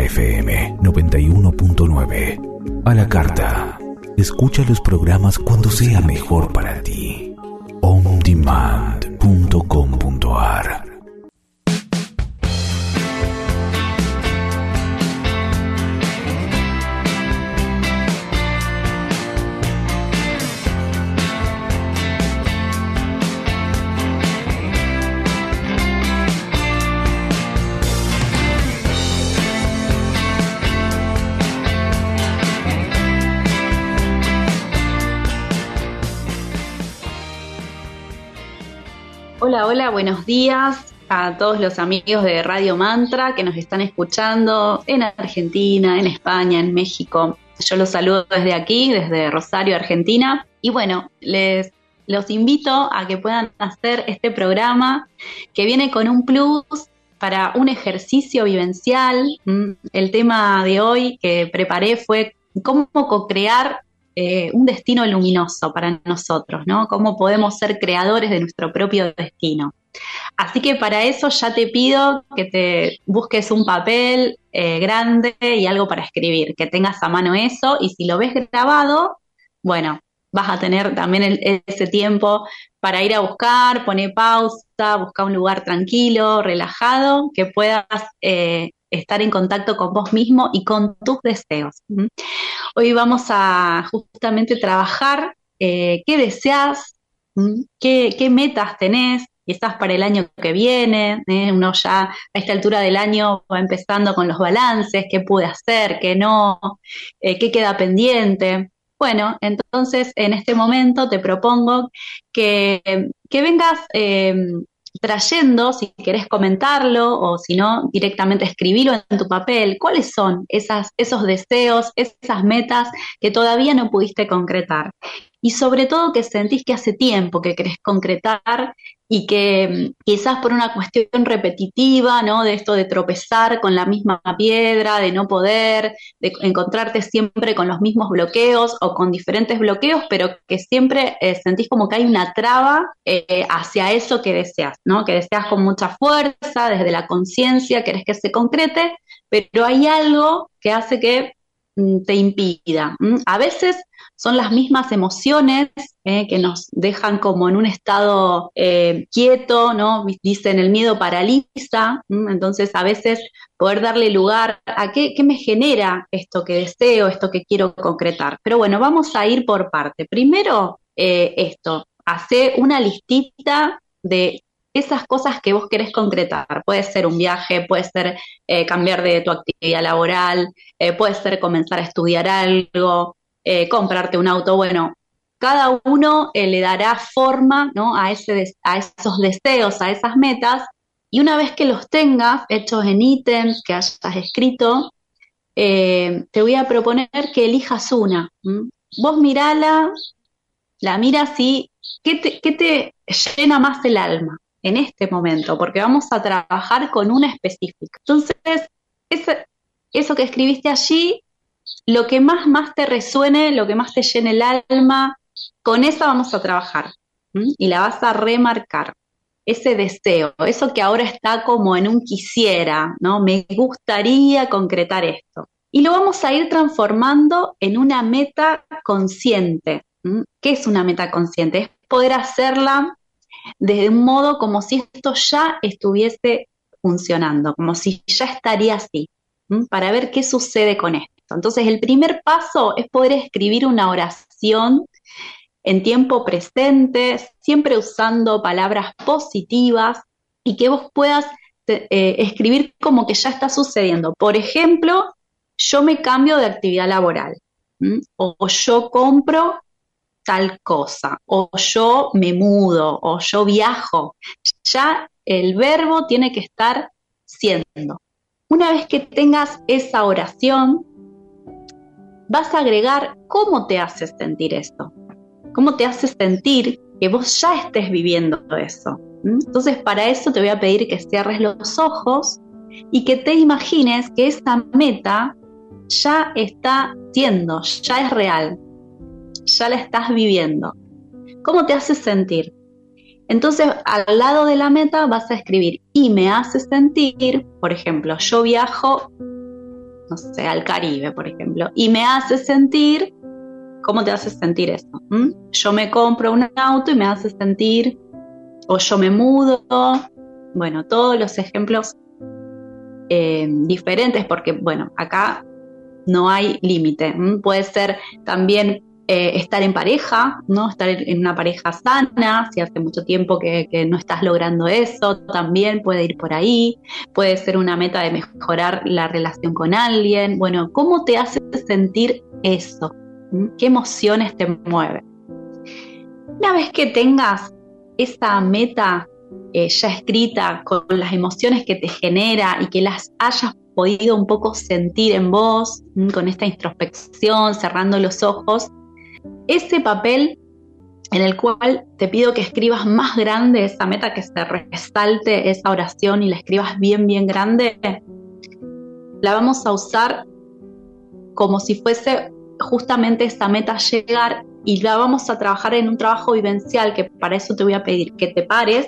FM 91.9. A la carta. Escucha los programas cuando sea mejor para ti. ondemand.com.ar. Hola, hola, buenos días a todos los amigos de Radio Mantra que nos están escuchando en Argentina, en España, en México. Yo los saludo desde aquí, desde Rosario, Argentina. Y bueno, los invito a que puedan hacer este programa que viene con un plus para un ejercicio vivencial. El tema de hoy que preparé fue cómo co-crear un destino luminoso para nosotros, ¿no? Cómo podemos ser creadores de nuestro propio destino. Así que para eso ya te pido que te busques un papel grande y algo para escribir, que tengas a mano eso, y si lo ves grabado, bueno, vas a tener también ese tiempo para ir a buscar, poner pausa, buscar un lugar tranquilo, relajado, que puedas estar en contacto con vos mismo y con tus deseos. Hoy vamos a justamente trabajar qué deseas, qué metas tenés, quizás para el año que viene. Uno ya a esta altura del año va empezando con los balances, qué pude hacer, qué no, qué queda pendiente. Bueno, entonces en este momento te propongo que vengas trayendo, si querés comentarlo o si no, directamente escribilo en tu papel, cuáles son esos deseos, esas metas que todavía no pudiste concretar. Y sobre todo que sentís que hace tiempo que querés concretar y que quizás por una cuestión repetitiva, ¿no? De esto de tropezar con la misma piedra, de no poder, de encontrarte siempre con los mismos bloqueos o con diferentes bloqueos, pero que siempre sentís como que hay una traba hacia eso que deseas, ¿no? Que deseas con mucha fuerza, desde la conciencia, querés que se concrete, pero hay algo que hace que te impida. A veces son las mismas emociones que nos dejan como en un estado quieto, ¿no? Dicen el miedo paraliza, entonces a veces poder darle lugar a qué me genera esto que deseo, esto que quiero concretar. Pero bueno, vamos a ir por parte. Primero, hace una listita de esas cosas que vos querés concretar. Puede ser un viaje, puede ser cambiar de tu actividad laboral, puede ser comenzar a estudiar algo, comprarte un auto. Bueno, cada uno le dará forma, ¿no? a esos deseos, a esas metas, y una vez que los tengas hechos en ítems que hayas escrito, te voy a proponer que elijas una. Vos mirala, la miras y ¿qué te llena más el alma en este momento? Porque vamos a trabajar con una específica. Entonces, eso que escribiste allí, lo que más te resuene, lo que más te llene el alma, con esa vamos a trabajar. Y la vas a remarcar. Ese deseo, eso que ahora está como en un quisiera, ¿no? Me gustaría concretar esto. Y lo vamos a ir transformando en una meta consciente. ¿Qué es una meta consciente? Es poder hacerla desde un modo como si esto ya estuviese funcionando, como si ya estaría así, para ver qué sucede con esto. Entonces, el primer paso es poder escribir una oración en tiempo presente, siempre usando palabras positivas y que vos puedas escribir como que ya está sucediendo. Por ejemplo, yo me cambio de actividad laboral, o yo compro tal cosa, o yo me mudo, o yo viajo. Ya el verbo tiene que estar siendo. Una vez que tengas esa oración, vas a agregar cómo te hace sentir esto, cómo te hace sentir que vos ya estés viviendo eso. Entonces, para eso te voy a pedir que cierres los ojos y que te imagines que esa meta ya está siendo, ya es real, ya la estás viviendo. ¿Cómo te hace sentir? Entonces, al lado de la meta vas a escribir, y me hace sentir, por ejemplo, yo viajo no sé, al Caribe, por ejemplo, y me hace sentir, ¿cómo te hace sentir eso? Yo me compro un auto y me hace sentir, o yo me mudo, bueno, todos los ejemplos diferentes, porque, bueno, acá no hay límite. Puede ser también estar en pareja, ¿no? Estar en una pareja sana, si hace mucho tiempo que no estás logrando eso, también puede ir por ahí. Puede ser una meta de mejorar la relación con alguien. Bueno, ¿cómo te hace sentir eso? ¿Qué emociones te mueven? Una vez que tengas esa meta ya escrita, con las emociones que te genera y que las hayas podido un poco sentir en vos, con esta introspección, cerrando los ojos, ese papel en el cual te pido que escribas más grande esa meta, que se resalte esa oración y la escribas bien, bien grande, la vamos a usar como si fuese justamente esa meta llegar, y la vamos a trabajar en un trabajo vivencial, que para eso te voy a pedir que te pares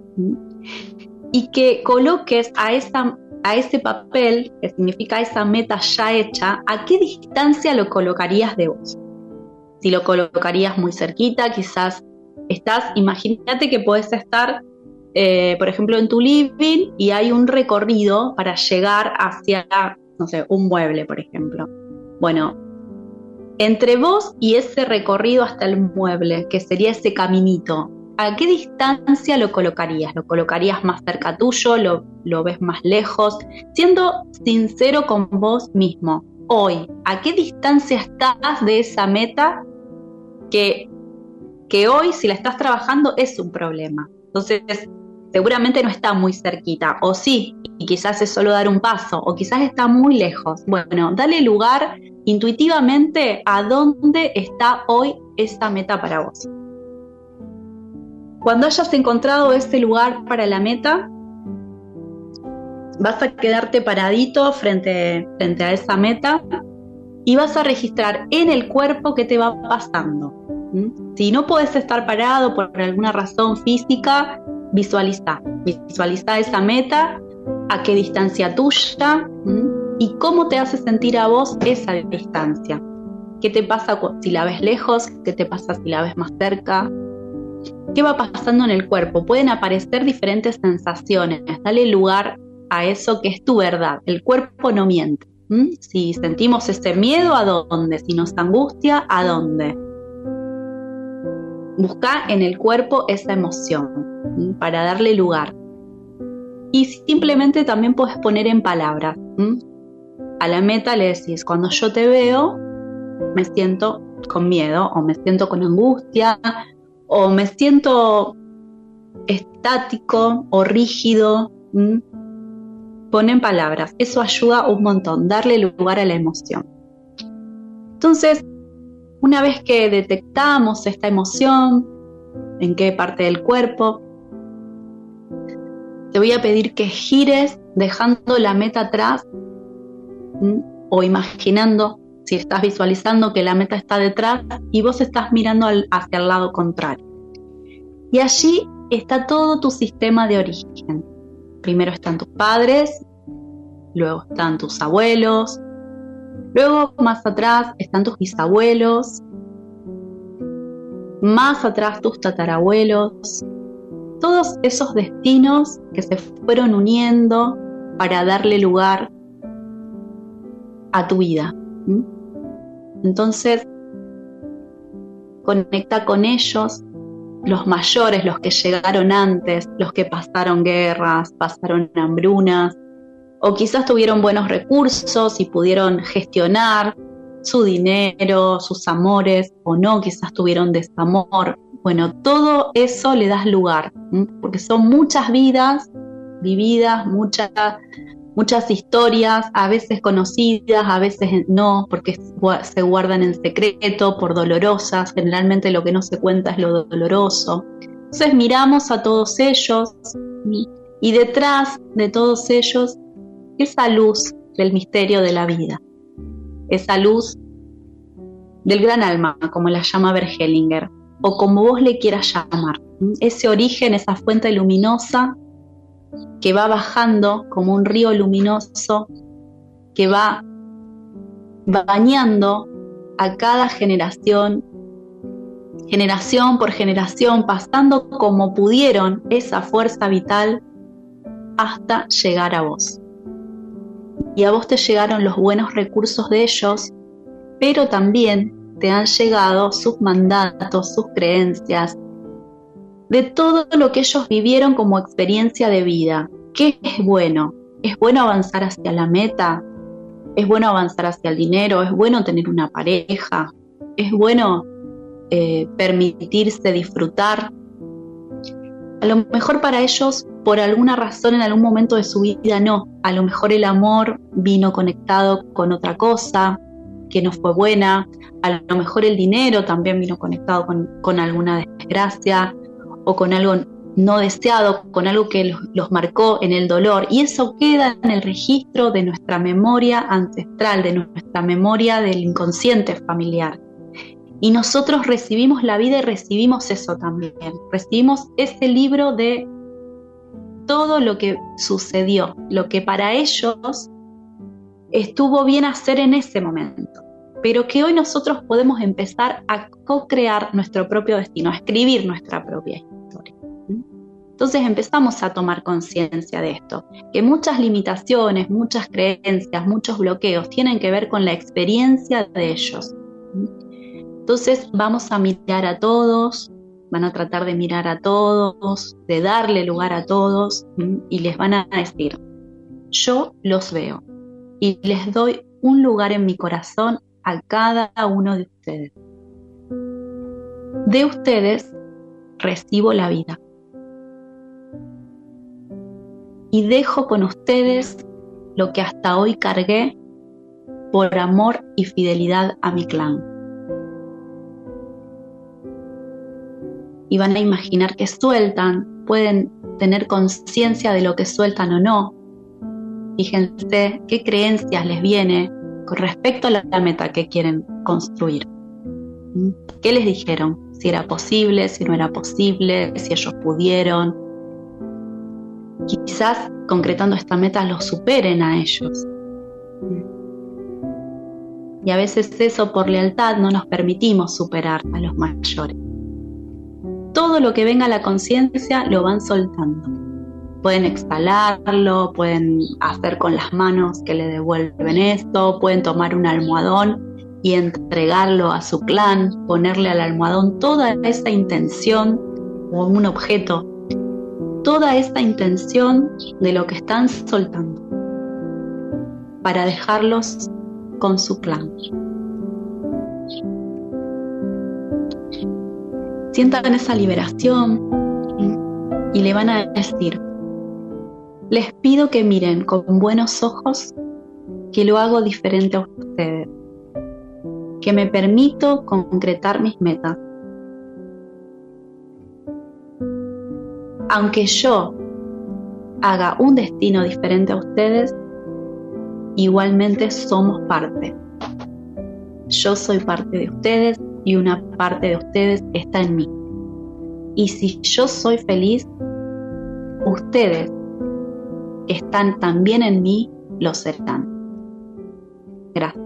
y que coloques a ese papel, que significa esa meta ya hecha, ¿a qué distancia lo colocarías de vos? Si lo colocarías muy cerquita, quizás imagínate que podés estar, por ejemplo, en tu living y hay un recorrido para llegar hacia, no sé, un mueble, por ejemplo. Bueno, entre vos y ese recorrido hasta el mueble, que sería ese caminito, ¿a qué distancia lo colocarías? ¿Lo colocarías más cerca tuyo? ¿Lo ves más lejos? Siendo sincero con vos mismo, hoy, ¿a qué distancia estás de esa meta que hoy, si la estás trabajando, es un problema? Entonces, seguramente no está muy cerquita, o sí, y quizás es solo dar un paso, o quizás está muy lejos. Bueno, dale lugar intuitivamente a dónde está hoy esa meta para vos. Cuando hayas encontrado ese lugar para la meta, vas a quedarte paradito frente a esa meta y vas a registrar en el cuerpo qué te va pasando. Si no podés estar parado por alguna razón física, visualiza esa meta, a qué distancia tuya y cómo te hace sentir a vos esa distancia. ¿Qué te pasa si la ves lejos? ¿Qué te pasa si la ves más cerca? ¿Qué va pasando en el cuerpo? Pueden aparecer diferentes sensaciones. Dale lugar a eso que es tu verdad. El cuerpo no miente. Si sentimos ese miedo, ¿a dónde? Si nos angustia, ¿a dónde? Busca en el cuerpo esa emoción para darle lugar. Y simplemente también puedes poner en palabras. A la meta le decís, cuando yo te veo, me siento con miedo, o me siento con angustia, o me siento estático o rígido. Pon en palabras, eso ayuda un montón, darle lugar a la emoción. Entonces, una vez que detectamos esta emoción, en qué parte del cuerpo, te voy a pedir que gires dejando la meta atrás, o imaginando, si estás visualizando que la meta está detrás y vos estás mirando hacia el lado contrario. Y allí está todo tu sistema de origen. Primero están tus padres, luego están tus abuelos, luego más atrás están tus bisabuelos, más atrás tus tatarabuelos, todos esos destinos que se fueron uniendo para darle lugar a tu vida. Entonces, conecta con ellos, los mayores, los que llegaron antes, los que pasaron guerras, pasaron hambrunas, o quizás tuvieron buenos recursos y pudieron gestionar su dinero, sus amores, o no, quizás tuvieron desamor. Bueno, todo eso le das lugar, porque son muchas vidas vividas, muchas historias, a veces conocidas, a veces no, porque se guardan en secreto por dolorosas. Generalmente lo que no se cuenta es lo doloroso. Entonces miramos a todos ellos y detrás de todos ellos esa luz del misterio de la vida, esa luz del gran alma, como la llama Bert Hellinger, o como vos le quieras llamar, ese origen, esa fuente luminosa que va bajando como un río luminoso, que va bañando a cada generación por generación, pasando como pudieron esa fuerza vital hasta llegar a vos. Y a vos te llegaron los buenos recursos de ellos, pero también te han llegado sus mandatos, sus creencias, de todo lo que ellos vivieron como experiencia de vida. ¿Qué es bueno? ¿Es bueno avanzar hacia la meta? ¿Es bueno avanzar hacia el dinero? ¿Es bueno tener una pareja? ¿Es bueno permitirse disfrutar? A lo mejor para ellos, por alguna razón, en algún momento de su vida no. A lo mejor el amor vino conectado con otra cosa que no fue buena. A lo mejor el dinero también vino conectado con alguna desgracia o con algo no deseado, con algo que los marcó en el dolor. Y eso queda en el registro de nuestra memoria ancestral, de nuestra memoria del inconsciente familiar. Y nosotros recibimos la vida y recibimos eso también. Recibimos ese libro de todo lo que sucedió, lo que para ellos estuvo bien hacer en ese momento, pero que hoy nosotros podemos empezar a co-crear nuestro propio destino, a escribir nuestra propia historia. Entonces empezamos a tomar conciencia de esto, que muchas limitaciones, muchas creencias, muchos bloqueos tienen que ver con la experiencia de ellos. Entonces vamos a mirar a todos, van a tratar de mirar a todos, de darle lugar a todos, y les van a decir, yo los veo y les doy un lugar en mi corazón a cada uno de ustedes. De ustedes recibo la vida y dejo con ustedes lo que hasta hoy cargué por amor y fidelidad a mi clan. Y van a imaginar que sueltan, pueden tener conciencia de lo que sueltan o no. Fíjense qué creencias les viene con respecto a la meta que quieren construir. ¿Qué les dijeron? Si era posible, si no era posible, si ellos pudieron. Quizás concretando esta meta los superen a ellos. Y a veces eso por lealtad no nos permitimos superar a los mayores. Todo lo que venga a la conciencia lo van soltando. Pueden exhalarlo, pueden hacer con las manos que le devuelven esto, pueden tomar un almohadón y entregarlo a su clan, ponerle al almohadón toda esa intención, o un objeto, toda esa intención de lo que están soltando, para dejarlos con su clan. Sientan esa liberación y le van a decir, les pido que miren con buenos ojos que lo hago diferente a ustedes, que me permito concretar mis metas. Aunque yo haga un destino diferente a ustedes, igualmente somos parte. Yo soy parte de ustedes y una parte de ustedes está en mí. Y si yo soy feliz, ustedes que están también en mí, lo serán. Gracias.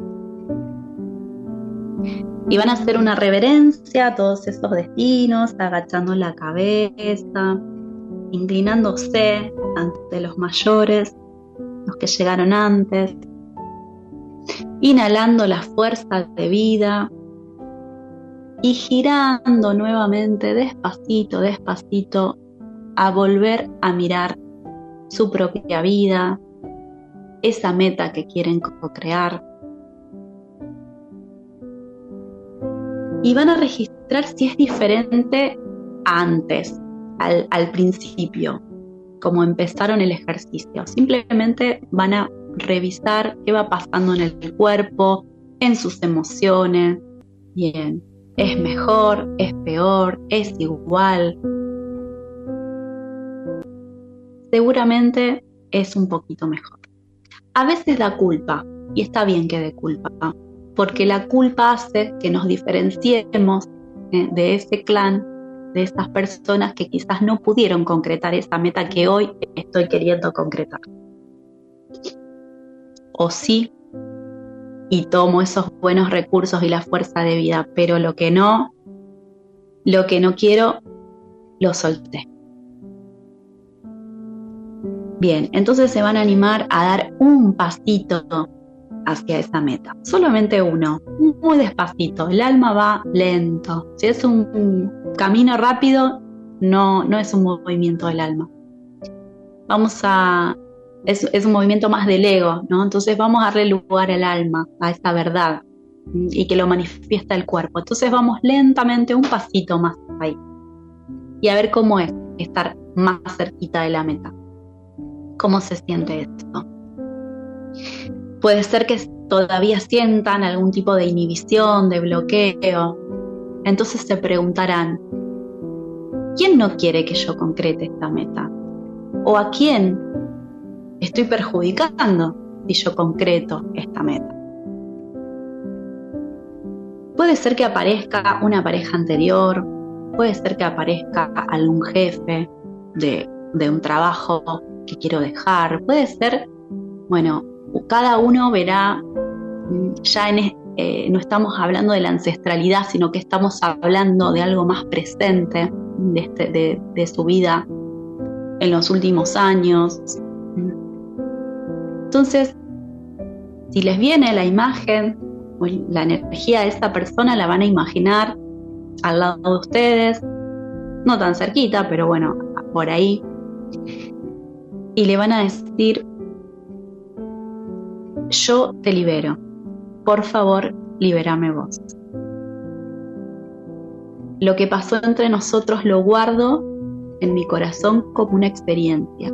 Y van a hacer una reverencia a todos esos destinos, agachando la cabeza, inclinándose ante los mayores, los que llegaron antes, inhalando la fuerza de vida y girando nuevamente despacito, despacito, a volver a mirar su propia vida, esa meta que quieren co-crear. Y van a registrar si es diferente a antes, al principio, como empezaron el ejercicio. Simplemente van a revisar qué va pasando en el cuerpo, en sus emociones. Bien, ¿es mejor? ¿Es peor? ¿Es igual? Seguramente es un poquito mejor. A veces da culpa, y está bien que dé culpa, porque la culpa hace que nos diferenciemos de ese clan, de esas personas que quizás no pudieron concretar esa meta que hoy estoy queriendo concretar. O sí, y tomo esos buenos recursos y la fuerza de vida, pero lo que no quiero, lo solté. Bien, entonces se van a animar a dar un pasito hacia esa meta, solamente uno, muy despacito. El alma va lento. Si es un camino rápido, no es un movimiento del alma. Es un movimiento más del ego, ¿no? Entonces vamos a darle lugar al alma, a esa verdad, y que lo manifiesta el cuerpo. Entonces vamos lentamente un pasito más ahí. Y a ver cómo es estar más cerquita de la meta. ¿Cómo se siente esto? Puede ser que todavía sientan algún tipo de inhibición, de bloqueo. Entonces se preguntarán, ¿quién no quiere que yo concrete esta meta? ¿O a quién estoy perjudicando si yo concreto esta meta? Puede ser que aparezca una pareja anterior, puede ser que aparezca algún jefe de un trabajo que quiero dejar, puede ser, bueno, cada uno verá, ya no estamos hablando de la ancestralidad, sino que estamos hablando de algo más presente de su vida en los últimos años. Entonces, si les viene la imagen, la energía de esa persona la van a imaginar al lado de ustedes, no tan cerquita, pero bueno, por ahí, y le van a decir: yo te libero, por favor, libérame vos. Lo que pasó entre nosotros lo guardo en mi corazón como una experiencia.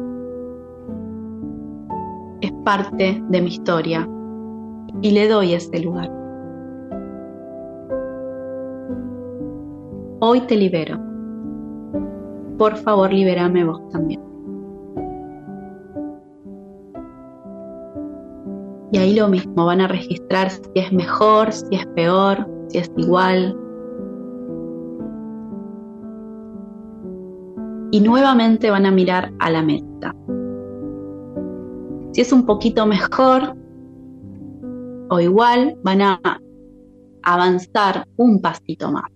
Es parte de mi historia y le doy ese lugar. Hoy te libero. Por favor, libérame vos también. Y ahí lo mismo, van a registrar si es mejor, si es peor, si es igual. Y nuevamente van a mirar a la meta. Si es un poquito mejor o igual, van a avanzar un pasito más.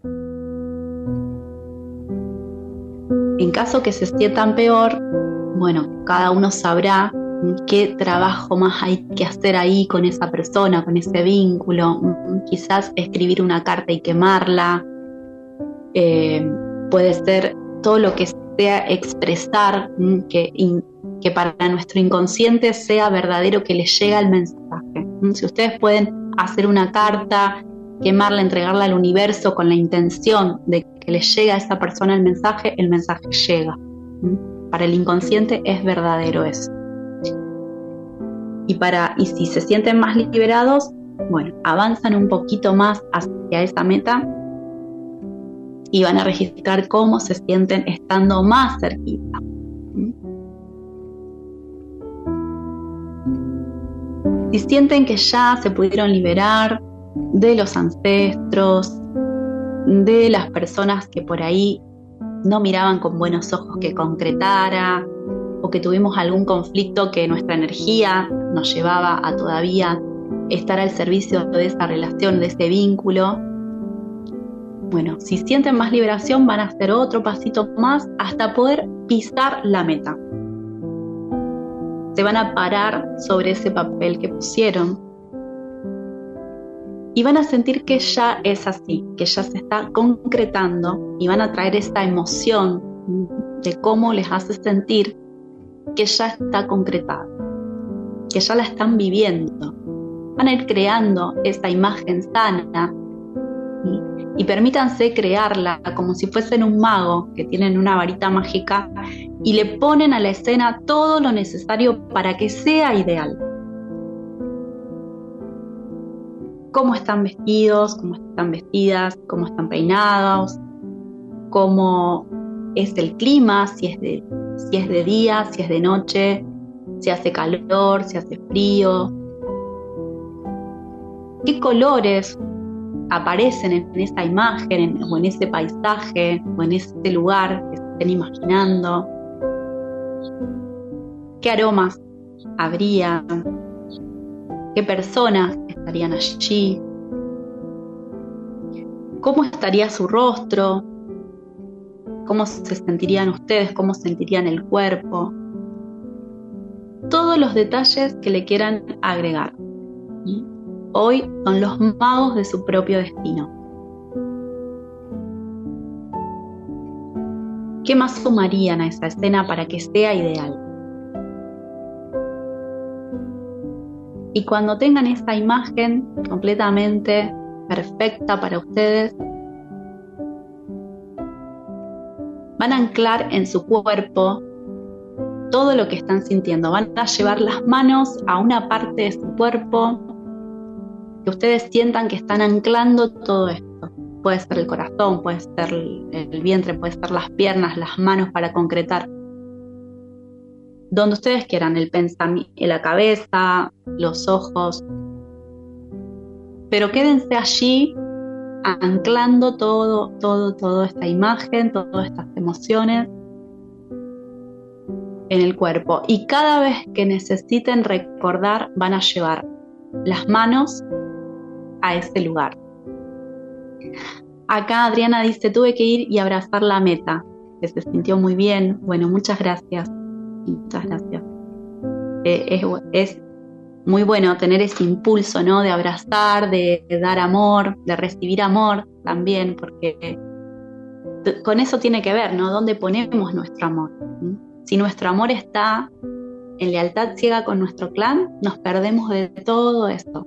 En caso que se sientan peor, bueno, cada uno sabrá qué trabajo más hay que hacer ahí con esa persona, con ese vínculo. Quizás escribir una carta y quemarla. Puede ser todo lo que sea expresar, que para nuestro inconsciente sea verdadero, que les llega el mensaje. Si ustedes pueden hacer una carta, quemarla, entregarla al universo con la intención de que les llegue a esa persona el mensaje llega. Para el inconsciente es verdadero eso. Y si se sienten más liberados, bueno, avanzan un poquito más hacia esa meta y van a registrar cómo se sienten estando más cerquita. Si sienten que ya se pudieron liberar de los ancestros, de las personas que por ahí no miraban con buenos ojos que concretara, o que tuvimos algún conflicto que nuestra energía nos llevaba a todavía estar al servicio de esa relación, de ese vínculo. Bueno, si sienten más liberación, van a hacer otro pasito más hasta poder pisar la meta. Se van a parar sobre ese papel que pusieron y van a sentir que ya es así, que ya se está concretando, y van a traer esa emoción de cómo les hace sentir que ya está concretada, que ya la están viviendo. Van a ir creando esa imagen sana y permítanse crearla como si fuesen un mago que tienen una varita mágica y le ponen a la escena todo lo necesario para que sea ideal. Cómo están vestidos, cómo están vestidas, cómo están peinados, cómo es el clima, si es de día, si es de noche, si hace calor, si hace frío. ¿Qué colores aparecen en esa imagen o en ese paisaje o en ese lugar que se estén imaginando? ¿Qué aromas habría? ¿Qué personas estarían allí, cómo estaría su rostro, cómo se sentirían ustedes, cómo sentirían el cuerpo, todos los detalles que le quieran agregar. Hoy son los magos de su propio destino. ¿Qué más sumarían a esa escena para que sea ideal? Y cuando tengan esa imagen completamente perfecta para ustedes, van a anclar en su cuerpo todo lo que están sintiendo. Van a llevar las manos a una parte de su cuerpo que ustedes sientan que están anclando todo esto. Puede ser el corazón, puede ser el vientre, puede ser las piernas, las manos para concretar. Donde ustedes quieran, el pensamiento, la cabeza, los ojos. Pero quédense allí anclando toda esta imagen, todas estas emociones en el cuerpo. Y cada vez que necesiten recordar, van a llevar las manos a ese lugar. Acá Adriana dice, tuve que ir y abrazar la meta, que se sintió muy bien. Bueno, muchas gracias. Muchas gracias. Es muy bueno tener ese impulso, ¿no? De abrazar, de dar amor, de recibir amor también, porque con eso tiene que ver, ¿no? ¿Dónde ponemos nuestro amor? Si nuestro amor está en lealtad ciega con nuestro clan, nos perdemos de todo esto.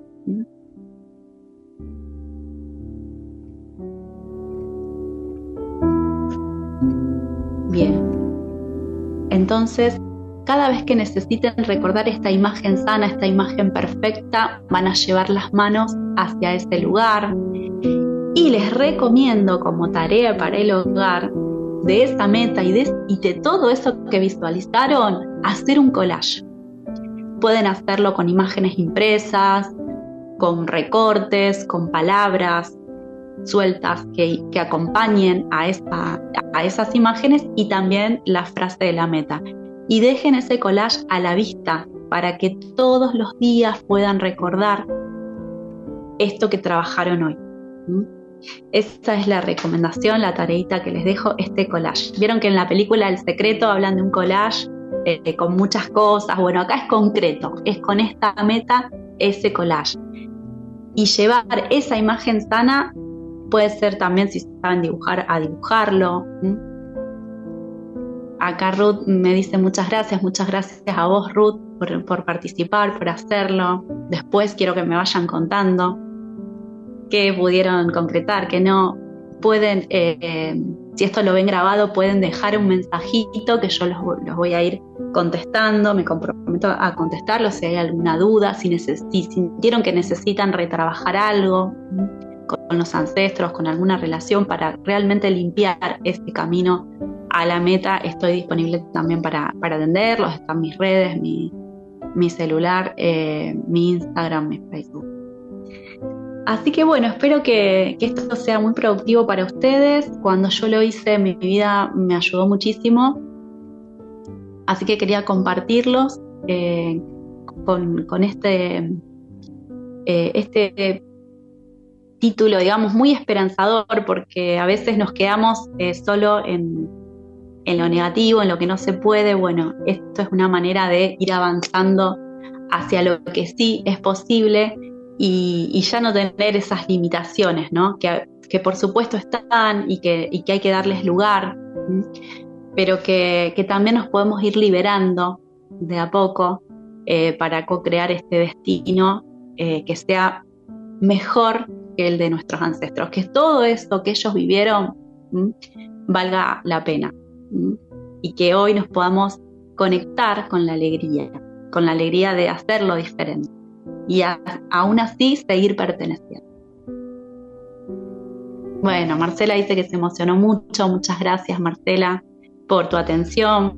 Bien. Entonces, cada vez que necesiten recordar esta imagen sana, esta imagen perfecta, van a llevar las manos hacia ese lugar. Y les recomiendo como tarea para el hogar, de esa meta y de todo eso que visualizaron, hacer un collage. Pueden hacerlo con imágenes impresas, con recortes, con palabras sueltas que acompañen a esas imágenes y también la frase de la meta. Y dejen ese collage a la vista para que todos los días puedan recordar esto que trabajaron hoy. Esa es la recomendación, la tareita que les dejo, este collage. Vieron que en la película El Secreto hablan de un collage con muchas cosas. Bueno, acá es concreto, es con esta meta, ese collage. Y llevar esa imagen sana puede ser también, si saben dibujar, a dibujarlo. Acá Ruth me dice muchas gracias a vos, Ruth, por participar, por hacerlo. Después quiero que me vayan contando qué pudieron concretar, qué no. Pueden, si esto lo ven grabado, pueden dejar un mensajito que yo los voy a ir contestando, me comprometo a contestarlos si hay alguna duda, si sintieron que necesitan retrabajar algo con los ancestros, con alguna relación para realmente limpiar este camino a la meta. Estoy disponible también para atenderlos. Están mis redes, mi celular, mi Instagram, mi Facebook. Así que bueno, espero que esto sea muy productivo para ustedes. Cuando yo lo hice, mi vida me ayudó muchísimo. Así que quería compartirlos con este título, digamos, muy esperanzador, porque a veces nos quedamos solo en lo negativo, en lo que no se puede. Bueno, esto es una manera de ir avanzando hacia lo que sí es posible y ya no tener esas limitaciones, ¿no? Que por supuesto están y que hay que darles lugar, pero que también nos podemos ir liberando de a poco para co-crear este destino que sea mejor que el de nuestros ancestros, que todo eso que ellos vivieron valga la pena, y que hoy nos podamos conectar con la alegría de hacerlo diferente y aún así seguir perteneciendo. Bueno, Marcela dice que se emocionó mucho. Muchas gracias, Marcela, por tu atención,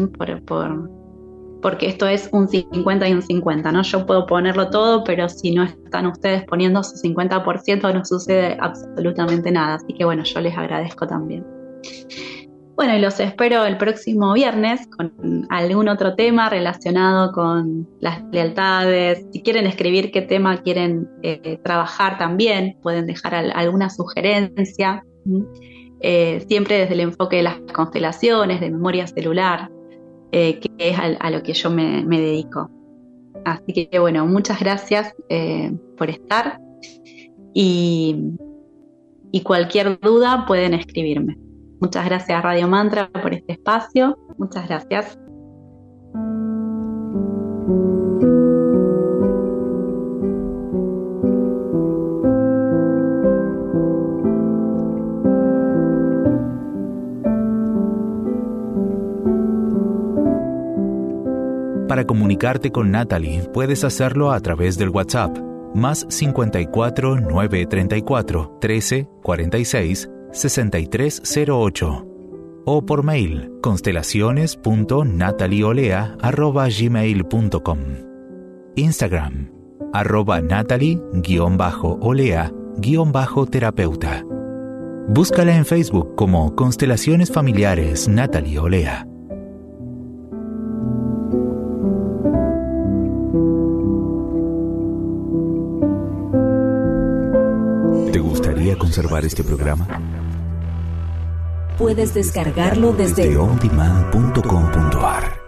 porque esto es un 50 y un 50, ¿no? Yo puedo ponerlo todo, pero si no están ustedes poniendo su 50%, no sucede absolutamente nada. Así que bueno, yo les agradezco también. Bueno, y los espero el próximo viernes con algún otro tema relacionado con las lealtades. Si quieren escribir qué tema quieren trabajar también, pueden dejar alguna sugerencia. Siempre desde el enfoque de las constelaciones, de memoria celular, que es a lo que yo me dedico. Así que bueno, muchas gracias por estar y cualquier duda pueden escribirme. Muchas gracias Radio Mantra por este espacio. Muchas gracias. Para comunicarte con Natalie, puedes hacerlo a través del WhatsApp, más 54 934 13 46 6308, o por mail, constelaciones.natalieolea@gmail.com. Instagram, @Natalie_Olea_terapeuta. Búscala en Facebook como Constelaciones Familiares Natalie Olea. ¿Te gustaría conservar este programa? Puedes descargarlo desde ondemand.com.ar.